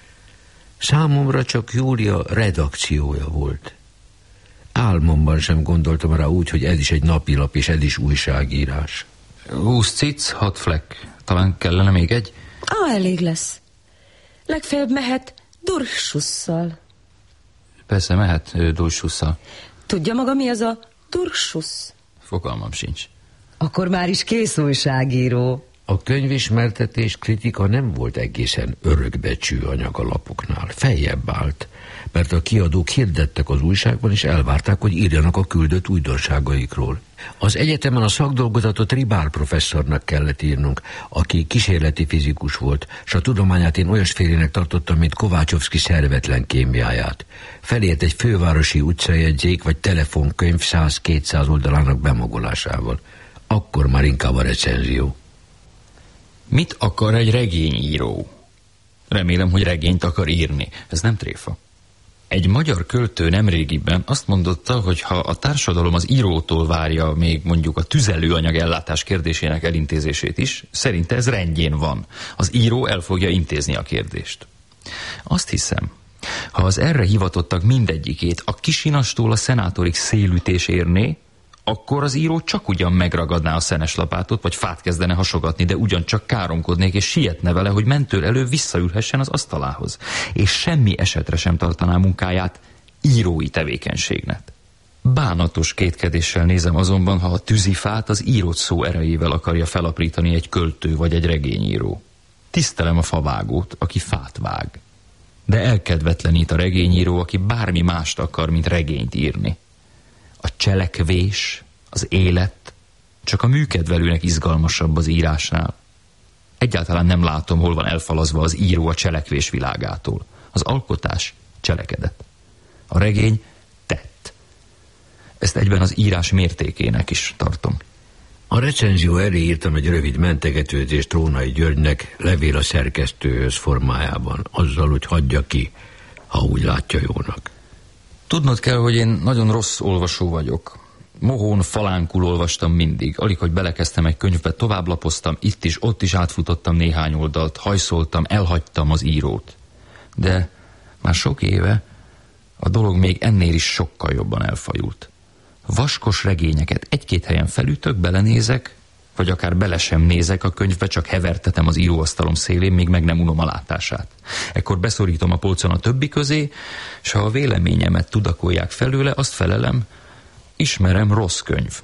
S9: Számomra csak Júlia redakciója volt. Álmomban sem gondoltam rá úgy, hogy ez is egy napilap, és ez is újságírás.
S10: Húsz cic, hat flek. Talán kellene még egy?
S14: Ah, elég lesz. Legfeljebb mehet Dursusszal.
S10: Persze, mehet Dursusszal.
S14: Tudja maga, mi az a Dursus?
S10: Fogalmam sincs.
S14: Akkor már is kész újságíró.
S9: A könyvismertetés kritika nem volt egészen örökbecsű anyag a lapoknál. Feljebb állt, mert a kiadók hirdettek az újságban, és elvárták, hogy írjanak a küldött újdonságaikról. Az egyetemen a szakdolgozatot Ribár professzornak kellett írnunk, aki kísérleti fizikus volt, s a tudományát én olyasfélének tartottam, mint Kovácsovszki szervetlen kémiáját. Felért egy fővárosi utcajegyzék vagy telefonkönyv száz-kétszáz oldalának bemagolásával. Akkor már inkább a recenzió.
S10: Mit akar egy regényíró? Remélem, hogy regényt akar írni. Ez nem tréfa. Egy magyar költő nemrégiben azt mondotta, hogy ha a társadalom az írótól várja még mondjuk a tüzelőanyag ellátás kérdésének elintézését is, szerinte ez rendjén van. Az író el fogja intézni a kérdést. Azt hiszem, ha az erre hivatottak mindegyikét a kisinastól a szenátorig szélütés érné, akkor az író csak ugyan megragadná a szenes lapátot, vagy fát kezdene hasogatni, de ugyancsak káromkodnék, és sietne vele, hogy mentől elő visszaülhessen az asztalához. És semmi esetre sem tartaná munkáját írói tevékenységnek. Bánatos kétkedéssel nézem azonban, ha a tűzifát az írott szó erejével akarja felaprítani egy költő vagy egy regényíró. Tisztelem a favágót, aki fát vág. De elkedvetlenít a regényíró, aki bármi mást akar, mint regényt írni. A cselekvés, az élet csak a műkedvelőnek izgalmasabb az írásnál. Egyáltalán nem látom, hol van elfalazva az író a cselekvés világától. Az alkotás cselekedet. A regény tett. Ezt egyben az írás mértékének is tartom.
S9: A recenzió elé írtam egy rövid mentegetőzést Trónai Györgynek levél a szerkesztőhöz formájában, azzal, hogy hagyja ki, ha úgy látja jónak.
S10: Tudnod kell, hogy én nagyon rossz olvasó vagyok. Mohón, falánkul olvastam mindig. Alig, hogy belekezdtem egy könyvbe, továbblapoztam, itt is, ott is átfutottam néhány oldalt, hajszoltam, elhagytam az írót. De már sok éve a dolog még ennél is sokkal jobban elfajult. Vaskos regényeket egy-két helyen felütök, belenézek, vagy akár bele sem nézek a könyvbe, csak hevertetem az íróasztalom szélén, még meg nem unom a látását. Ekkor beszorítom a polcon a többi közé, és ha a véleményemet tudakolják felőle, azt felelem, ismerem, rossz könyv.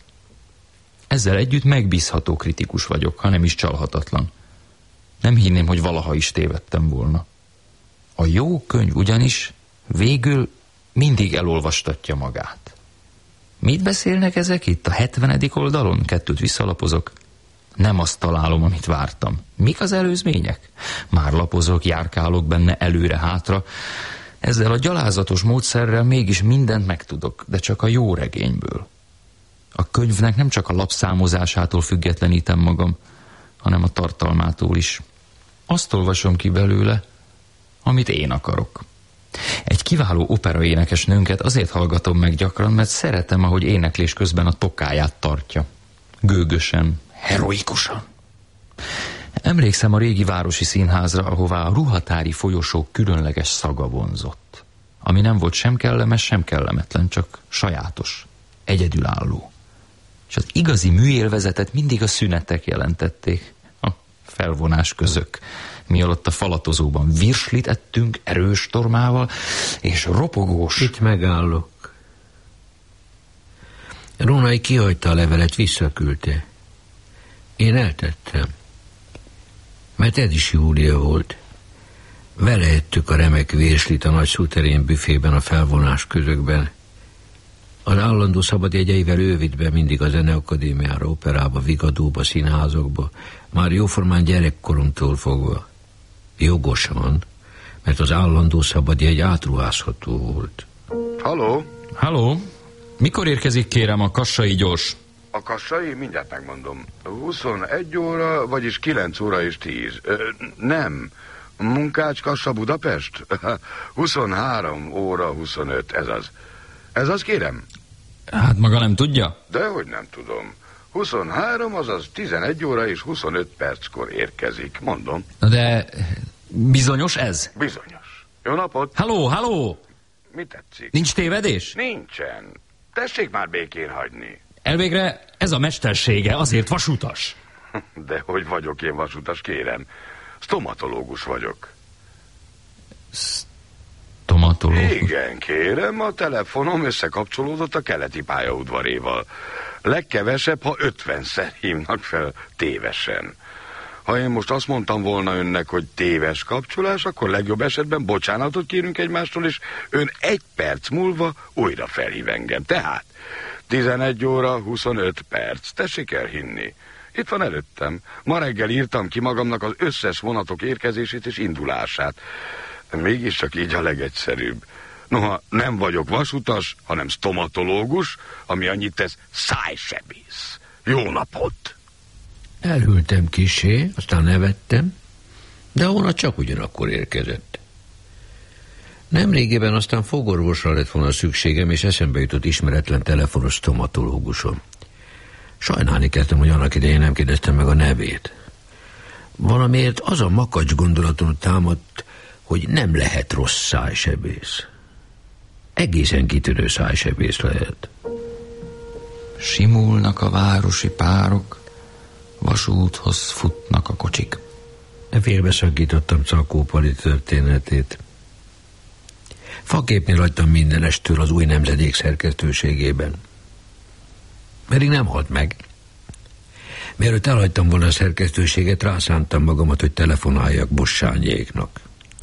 S10: Ezzel együtt megbízható kritikus vagyok, ha nem is csalhatatlan. Nem hinném, hogy valaha is tévedtem volna. A jó könyv ugyanis végül mindig elolvastatja magát. Mit beszélnek ezek itt a hetvenedik oldalon? Kettőt visszalapozok. Nem azt találom, amit vártam. Mik az előzmények? Már lapozok, járkálok benne előre-hátra. Ezzel a gyalázatos módszerrel mégis mindent megtudok, de csak a jó regényből. A könyvnek nem csak a lapszámozásától függetlenítem magam, hanem a tartalmától is. Azt olvasom ki belőle, amit én akarok. Egy kiváló operaénekes nőnket azért hallgatom meg gyakran, mert szeretem, ahogy éneklés közben a tokáját tartja. Gőgösen, heroikusan. Emlékszem a régi városi színházra, ahová a ruhatári folyosók különleges szaga vonzott. Ami nem volt sem kellemes, sem kellemetlen, csak sajátos, egyedülálló. És az igazi műélvezetet mindig a szünetek jelentették. A felvonás közök. Mi alatt a falatozóban virslit ettünk erős tormával, és ropogós...
S9: Itt megállok. Rónai kihagyta a levelet, visszaküldte. Én eltettem. Mert ez is Júlia volt. Vele ettük a remek virslit a nagy szuterén büfében a felvonás közökben. Az állandó szabadjegyeivel ő vitt be mindig a Zeneakadémiára, operába, vigadóba, színházakba, már jóformán gyerekkorunktól fogva. Jogosan, mert az állandó szabadjegy átruházható volt.
S15: Halló?
S10: Halló? Mikor érkezik, kérem, a kassai gyors?
S15: A kassai? Mindjárt megmondom. huszonegy óra, vagyis kilenc óra és tíz. Ö, nem. Munkács kassa Budapest? huszonhárom óra huszonöt, ez az. Ez az, kérem?
S10: Hát maga nem tudja?
S15: Dehogy nem tudom. huszonhárom, azaz tizenegy óra és huszonöt perckor érkezik, mondom.
S10: De bizonyos ez?
S15: Bizonyos. Jó napot!
S10: Halló, halló!
S15: Mi tetszik?
S10: Nincs tévedés?
S15: Nincsen. Tessék már békén hagyni.
S10: Elvégre ez a mestersége, azért vasutas.
S15: De hogy vagyok én vasutas, kérem? Stomatológus vagyok.
S10: Stomatológus?
S15: Igen, kérem, a telefonom összekapcsolódott a keleti pályaudvaréval. Legkevesebb, ha ötvenszer hívnak fel tévesen. Ha én most azt mondtam volna önnek, hogy téves kapcsolás, akkor legjobb esetben bocsánatot kérünk egymástól, és ön egy perc múlva újra felhív engem. Tehát tizenegy óra huszonöt perc. Tessék elhinni. Itt van előttem. Ma reggel írtam ki magamnak az összes vonatok érkezését és indulását. Mégiscsak így a legegyszerűbb. Noha nem vagyok vasutas, hanem stomatológus, ami annyit tesz, szájsebész. Jó napot!
S9: Elhűltem kissé, aztán nevettem, de a vonat csak ugyanakkor érkezett. Nemrégében aztán fogorvosra lett volna szükségem, és eszembe jutott ismeretlen telefonos stomatológusom. Sajnálni kezdtem, hogy annak idején nem kérdeztem meg a nevét. Valamiért az a makacs gondolaton támadt, hogy nem lehet rossz szájsebész. Egészen kitűnő szájsebész lehet.
S10: Simulnak a városi párok, vasúthoz futnak a kocsik.
S9: Félbeszakítottam Czakó Pali történetét. Faképnél hagytam mindenestől az új nemzedék szerkesztőségében. Pedig nem halt meg. Mielőtt elhagytam volna a szerkesztőséget, rászántam magamat, hogy telefonáljak Bossányéknak.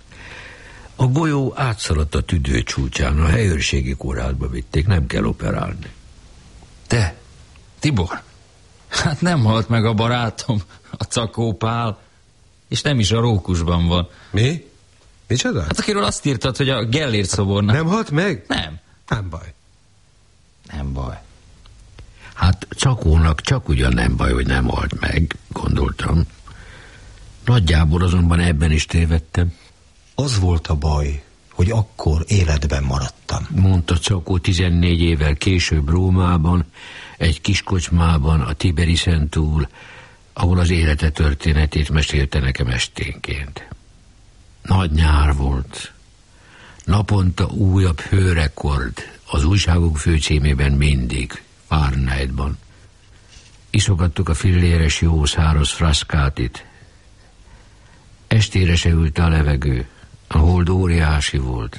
S9: A golyó átszaladt a tüdő csúcsán, a helyőrségi kórházba vitték, nem kell operálni.
S10: Te, Tibor, hát nem halt meg a barátom, a Czakó Pál, és nem is a Rókusban van.
S12: Mi? Micsoda?
S10: Hát akiről azt írtad, hogy a Gellért szobornak.
S12: Nem halt meg?
S10: Nem.
S12: Nem baj.
S10: Nem baj.
S9: Hát Czakónak csak ugyan nem baj, hogy nem halt meg, gondoltam. Nagyjából azonban ebben is tévedtem.
S16: Az volt a baj, hogy akkor életben maradtam.
S9: Mondta Czakó tizennégy évvel később Rómában, egy kiskocsmában, a Tiberisen túl, ahol az élete történetét mesélte nekem esténként. Nagy nyár volt. Naponta újabb hőrekord, az újságok főcímében mindig, Fahrenheitban. Iszogattuk a filléres jó száraz fraszkátit. Estére se ült a levegő. A hold óriási volt.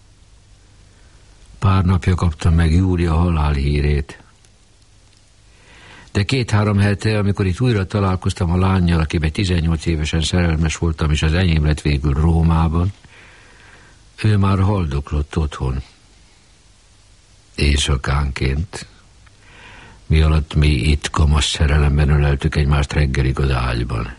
S9: Pár napja kaptam meg Júlia halálhírét. De két-három hete, amikor itt újra találkoztam a lánnyal, akiben tizennyolc évesen szerelmes voltam, és az enyém lett végül Rómában, ő már haldoklott otthon. Éjszakánként. mi alatt mi itt kamasz szerelemben öleltük egymást reggelig az ágyban.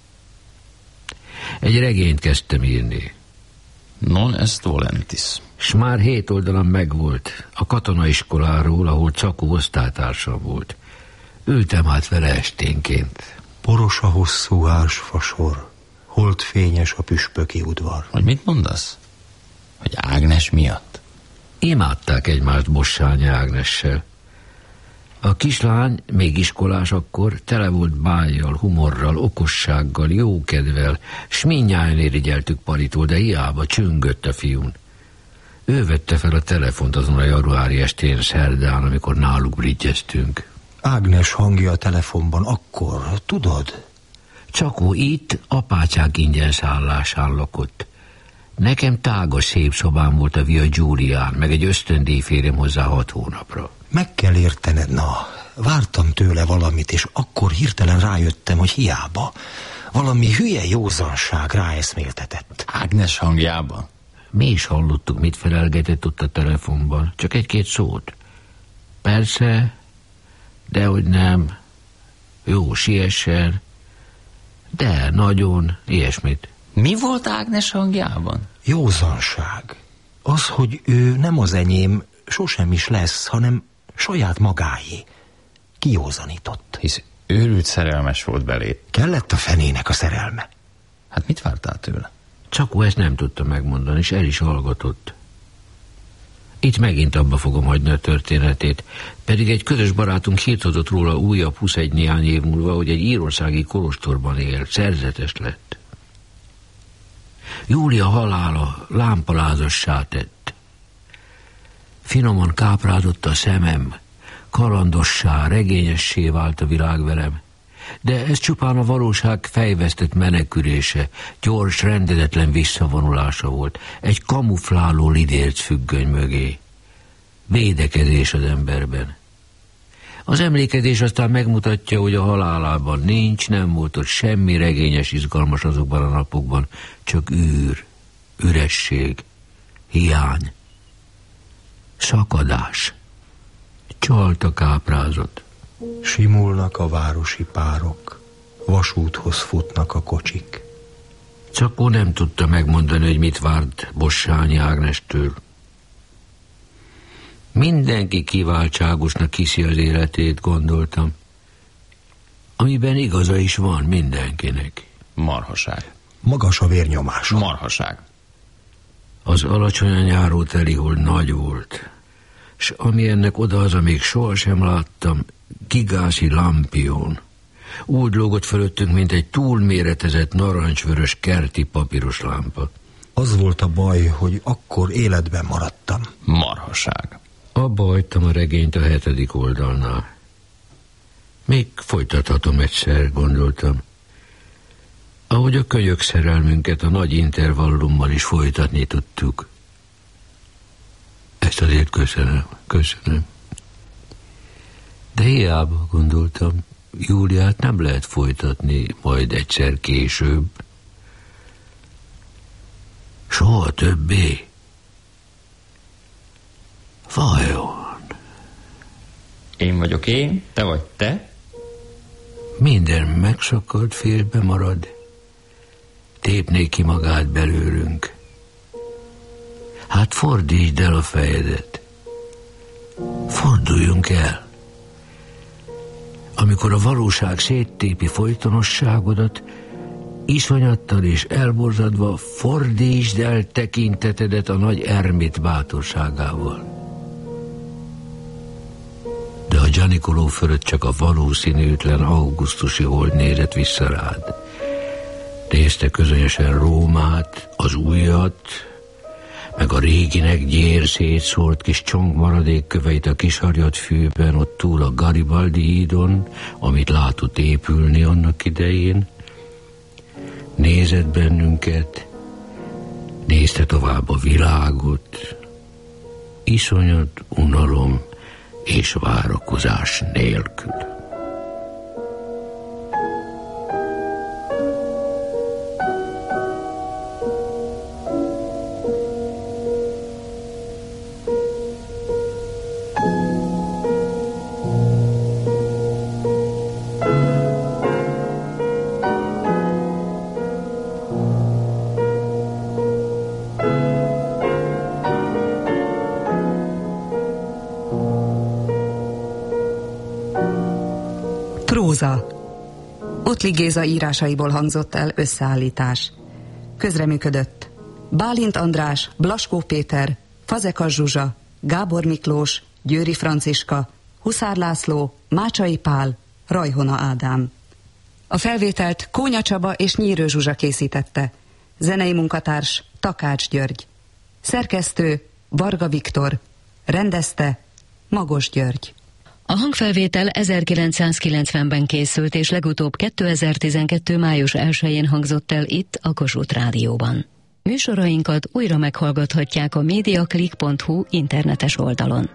S9: Egy regényt kezdtem írni.
S10: Non est volentis.
S9: S már hét oldalon megvolt, a katonaiskoláról, ahol Cakó osztálytársam volt. Ültem át vele esténként.
S16: Poros a hosszú hársfasor, holdfényes a püspöki udvar.
S10: Hogy mit mondasz? Hogy Ágnes miatt?
S9: Imádták egymást Bossányi Ágnessel. A kislány, még iskolás akkor, tele volt bájjal, humorral, okossággal, jókedvel, s mindnyájan irigyeltük Paritól, de hiába csüngött a fiún. Ő vette fel a telefont azon a januári estén szerdán, amikor náluk bridgyeztünk.
S16: Ágnes hangja a telefonban akkor, tudod?
S9: Csakó itt apácsák ingyen szállásán lakott. Nekem tágas szép szobám volt a Via Giulián, meg egy ösztöndíjférjem hozzá hat hónapra.
S16: Meg kell értened, na, vártam tőle valamit, és akkor hirtelen rájöttem, hogy hiába. Valami hülye józanság ráeszméltetett.
S10: Ágnes hangjában?
S9: Mi is hallottuk, mit felelgetett ott a telefonban, csak egy-két szót. Persze, dehogy nem, jó, siessen, de nagyon, ilyesmit.
S10: Mi volt Ágnes hangjában?
S16: Józanság. Az, hogy ő nem az enyém, sosem is lesz, hanem saját magáé. Kijózanított.
S10: Hisz őrült szerelmes volt belé.
S16: Kellett a fenének a szerelme.
S10: Hát mit vártál tőle?
S9: Csakó ezt nem tudta megmondani, és el is hallgatott. Itt megint abba fogom hagyni a történetét, pedig egy közös barátunk hírt adott róla újabb huszegy néhány év múlva, hogy egy írországi kolostorban él, szerzetes lett. Júlia halála lámpalázassá tett. Finoman káprádott a szemem, kalandossá, regényessé vált a világ velem. De ez csupán a valóság fejvesztett menekülése, gyors, rendedetlen visszavonulása volt, egy kamufláló lidérc függöny mögé. Védekezés az emberben. Az emlékezés aztán megmutatja, hogy a halálában nincs, nem volt ott semmi regényes, izgalmas azokban a napokban, csak űr, üresség, hiány, szakadás, csalt a káprázat.
S16: Simulnak a városi párok, vasúthoz futnak a kocsik.
S9: Csakó nem tudta megmondani, hogy mit várt Bossányi Ágnestől. Mindenki kiváltságosnak hiszi az életét, gondoltam. Amiben igaza is van mindenkinek.
S10: Marhaság.
S16: Magas a vérnyomás.
S10: Marhaság.
S9: Az alacsony nyáró telihold nagy volt, s ami ennek odahaza még sohasem láttam, gigászi lampión. Úgy lógott fölöttünk, mint egy túlméretezett narancsvörös kerti papíros lámpa.
S16: Az volt a baj, hogy akkor életben maradtam.
S10: Marhaság.
S9: Abba hagytam a regényt a hetedik oldalnál. Még folytathatom egyszer, gondoltam. Ahogy a kölyök szerelmünket a nagy intervallummal is folytatni tudtuk. Ezt azért köszönöm, köszönöm. De hiába, gondoltam, Júliát nem lehet folytatni majd egyszer később. Soha többé. Vajon?
S10: Én vagyok én, te vagy te?
S9: Minden megszakadt, félbe marad. Tépné ki magát belőlünk. Hát fordítsd el a fejedet. Forduljunk el. Amikor a valóság széttépi folytonosságodat, iszonyattal és elborzadva fordítsd el tekintetedet a nagy ermit bátorságával. De a Gianicolò fölött csak a valószínűtlen augusztusi hold nézett vissza rád. Nézte közönösen Rómát, az újat, meg a réginek gyér szétszórt kis csongmaradék köveit a kisarjat fűben, ott túl a Garibaldi hídon, amit látott épülni annak idején. Nézett bennünket, nézte tovább a világot, iszonyat unalom és várakozás nélkül.
S3: Próza. Ottli Géza írásaiból hangzott el összeállítás. Közreműködött Bálint András, Blaskó Péter, Fazekas Zsuzsa, Gábor Miklós, Győri Franciska, Huszár László, Mácsai Pál, Rajhona Ádám. A felvételt Kónya Csaba és Nyírő Zsuzsa készítette. Zenei munkatárs Takács György. Szerkesztő Varga Viktor. Rendezte Magos György.
S2: A hangfelvétel ezerkilencszázkilencvenben készült, és legutóbb kétezer-tizenkettő. május elsején hangzott el itt a Kossuth Rádióban. Műsorainkat újra meghallgathatják a mediaclick pont hu internetes oldalon.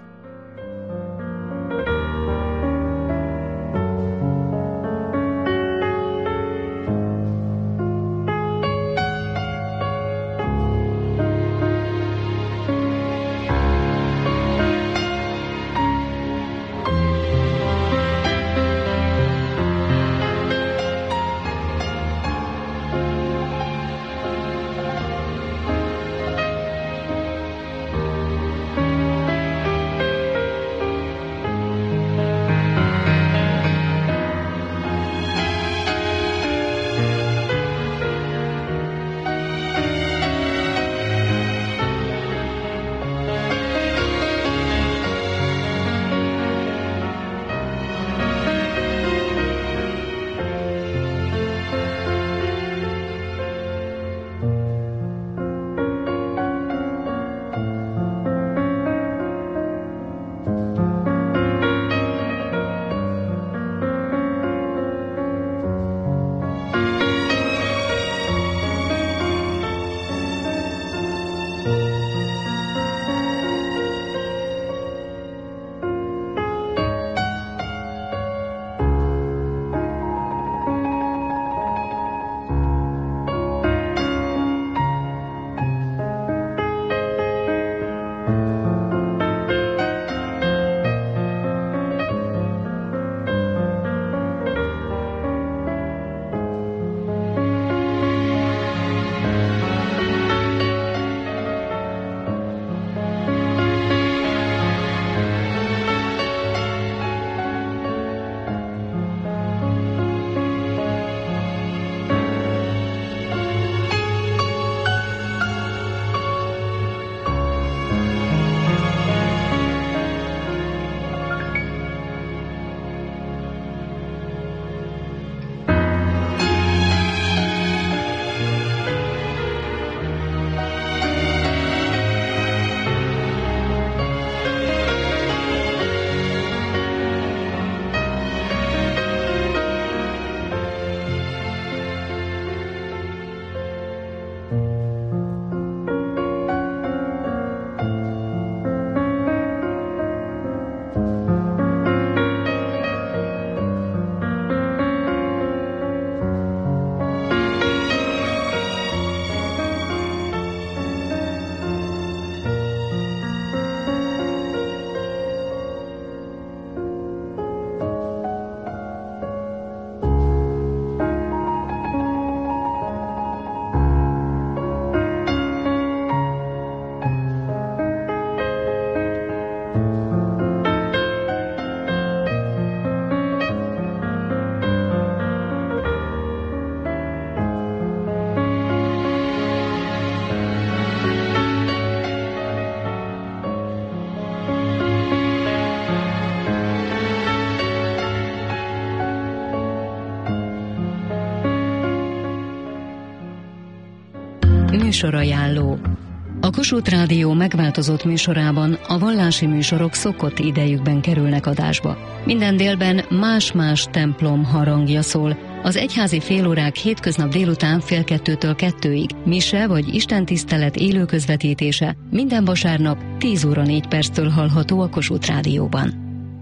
S2: Műsorajánló. A Kossuth Rádió megváltozott műsorában a vallási műsorok szokott idejükben kerülnek adásba. Minden délben más-más templom harangja szól. Az egyházi félórák hétköznap délután fél kettőtől kettőig, mise vagy istentisztelet élő közvetítése minden vasárnap tíz óra négy perctől hallható a Kossuth Rádióban.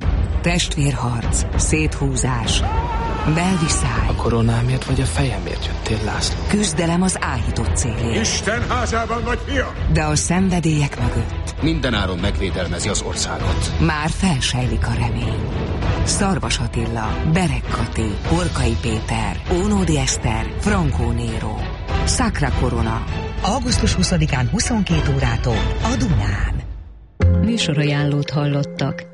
S3: Testvérharc, széthúzás, belviszály.
S17: A koronámért vagy a fejemért jöttél, László?
S3: Küzdelem az áhított célért.
S11: Isten házában vagy, fia?
S3: De a szenvedélyek mögött
S11: mindenáron megvédelmezi az országot.
S3: már felsejlik a remény. Szarvas Attila, Berek Kati, Horkai Péter, Ónódi Eszter, Frankó Néró. Sacra Corona. augusztus huszadikán huszonkét órától a Dunán.
S2: Műsorajánlót hallottak.